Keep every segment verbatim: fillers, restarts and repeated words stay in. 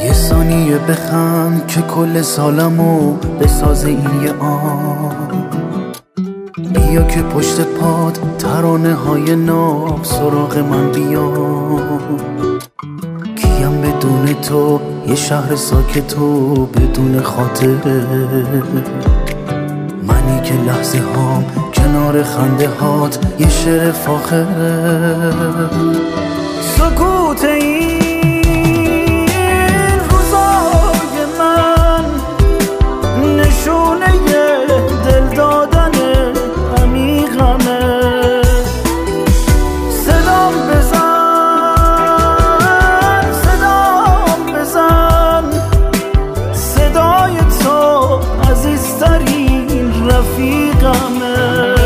یه ثانیه بخند که کل سالمو بسازه این یه آن. بیا که پشت پاد ترانه های ناب سراغ من بیا. کیم بدون تو یه شهر ساکت و بدون خاطره، منی که لحظه هام کنار خنده هات یه شعر فاخره. سکوت این روزای من نشونه دل دادن عمیقمه. صدام بزن صدام بزن، صدای تو عزیزترین رفیقمه.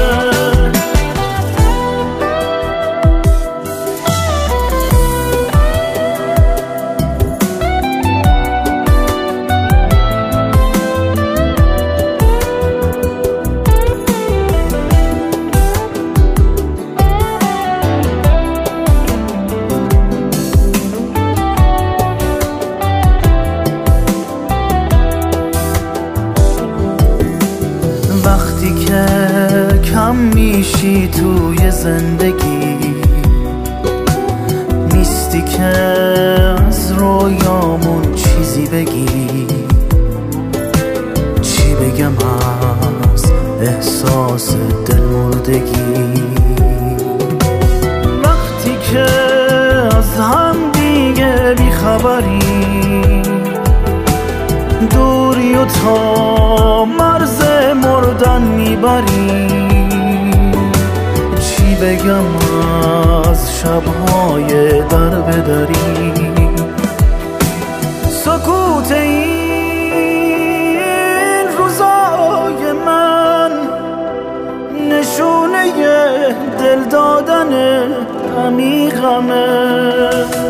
وقتی که کم میشی توی زندگی، نیستی که از رویامون چیزی بگی. چی بگم از احساس دلمردگی، وقتی که از هم دیگه بیخبری، دوری و تا مرز مردن میبری. چی بگم از شبهای در بدری. سکوت این روزای من نشونه دل دادن عمیقمه.